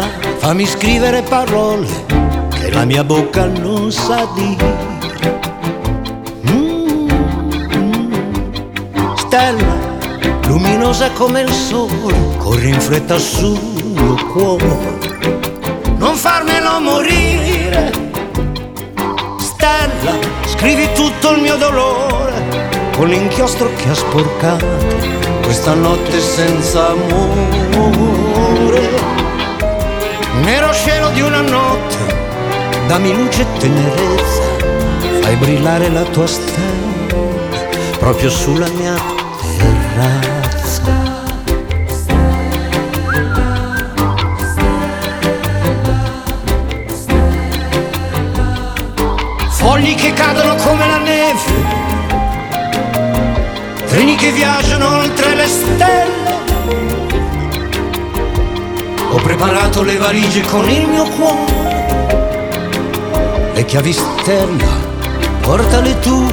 Stella, fammi scrivere parole che la mia bocca non sa dire. Stella, luminosa come il sole, corri in fretta sul mio cuore, non farmelo morire. Stella, scrivi tutto il mio dolore con l'inchiostro che ha sporcato questa notte senza amore. Nero cielo di una notte, dammi luce e tenerezza, fai brillare la tua stella proprio sulla mia terrazza. Fogli che cadono come la neve, treni che viaggiano oltre le stelle. Ho preparato le valigie con il mio cuore, le chiavi stella, portale tu.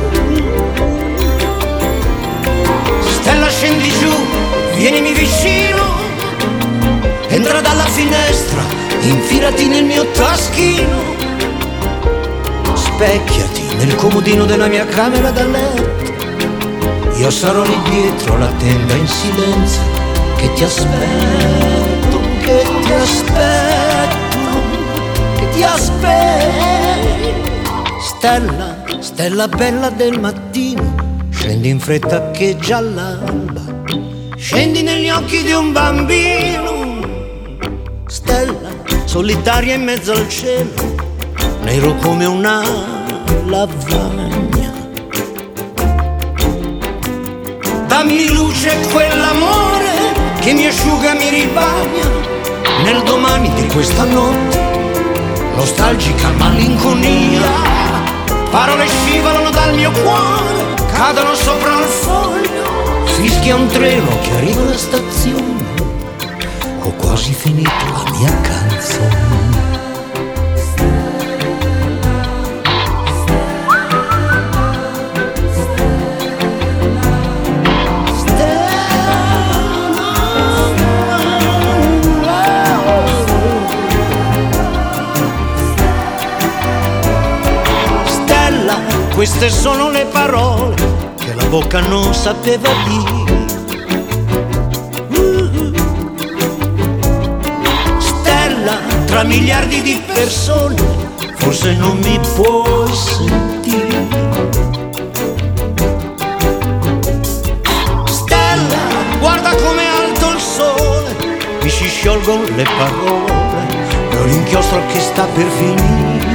Stella scendi giù, vienimi vicino, entra dalla finestra, infilati nel mio taschino. Specchiati nel comodino della mia camera da letto, io sarò lì dietro la tenda in silenzio, che ti aspetto, che ti aspetto, che ti aspetto. Stella, stella bella del mattino, scendi in fretta che già l'alba, scendi negli occhi di un bambino. Stella, solitaria in mezzo al cielo, nero come una lavagna. Dammi luce quell'amore che mi asciuga, mi ribagna nel domani di questa notte, nostalgica malinconia. Parole scivolano dal mio cuore, cadono sopra il foglio, fischia un treno che arriva alla stazione, ho quasi finito la mia canzone. Queste sono le parole che la bocca non sapeva dire. Stella, tra miliardi di persone, forse non mi puoi sentire. Stella, guarda com'è alto il sole, mi si sciolgono le parole, ho l'inchiostro che sta per finire.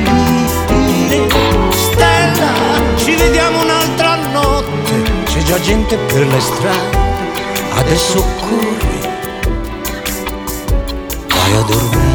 Stella, ci vediamo un'altra notte, c'è già gente per le strade, adesso corri, vai a dormire.